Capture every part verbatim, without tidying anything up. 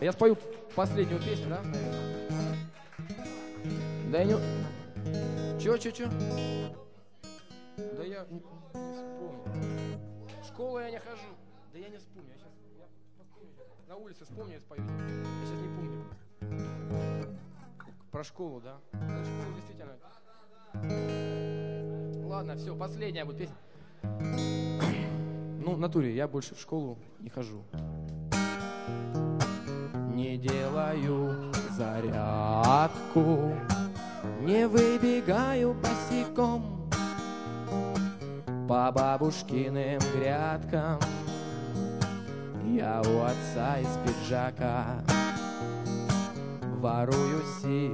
Я спою последнюю песню, да, наверное? Да я не... Чё, чё, чё? Да я не, не вспомню. В школу я не хожу. Да я не вспомню. Я сейчас я вспомню, на улице вспомню и спою. Я сейчас не помню. Про школу, да? Про школу действительно. Ладно, все, последняя будет песня. Ну, в натуре, я больше в школу не хожу. Не делаю зарядку, не выбегаю босиком по бабушкиным грядкам. Я у отца из пиджака ворую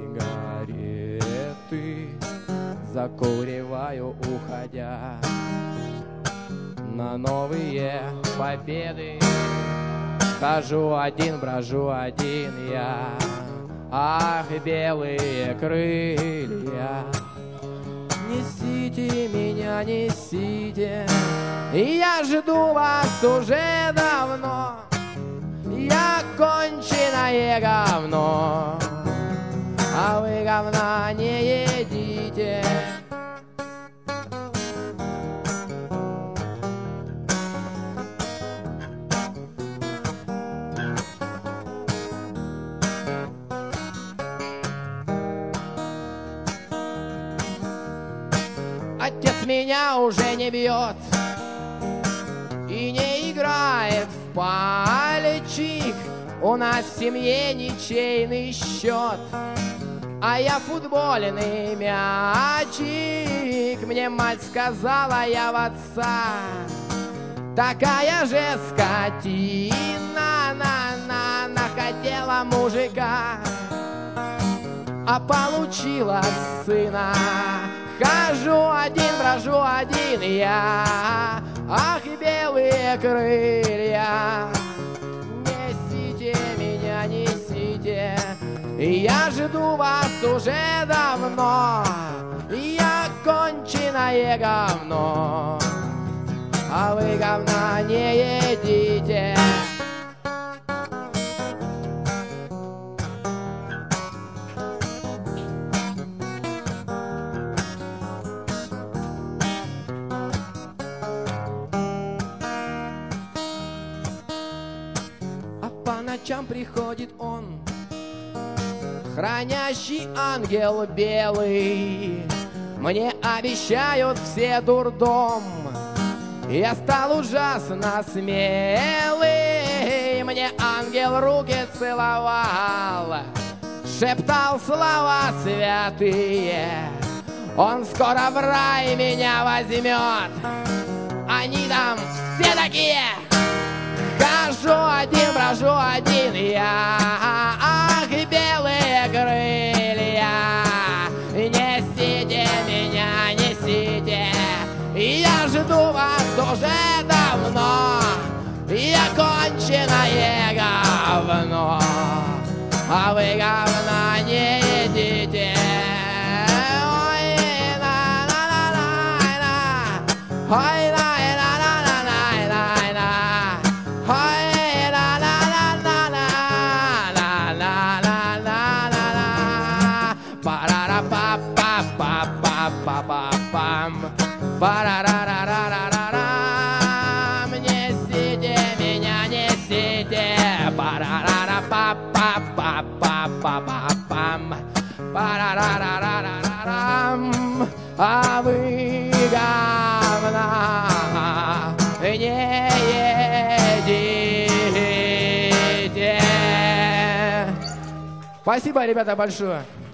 сигареты, закуриваю, уходя на новые победы. Хожу один, брожу один я. Ах, белые крылья, несите меня, несите. Я жду вас уже давно. Я конченое говно, а вы говна не едите. Отец меня уже не бьет и не играет в пальчик. У нас в семье ничейный счет, а я футбольный мячик. Мне мать сказала, я в отца такая же скотина. На-на-на, хотела мужика, а получила сына. Хожу один, брожу один я. Ах, белые крылья, несите меня, несите. Я жду вас уже давно. Я конченое говно, а вы говна не едите. По ночам приходит он, хранящий ангел белый. Мне обещают все дурдом, я стал ужасно смелый. Мне ангел руки целовал, шептал слова святые. Он скоро в рай меня возьмет, они там все такие. Хожу один, брожу один я. Ах, белые крылья, несите меня, несите. Я жду вас уже давно. Я конченое говно, а вы говна не едите. Ой, на-на-на-на-на, ой, па-па-пам, парарарарарарам, несите меня, несите, парарара-па-па-па-па-па-пам, парарарарарарам, а вы говна не едите. Спасибо, ребята, большое.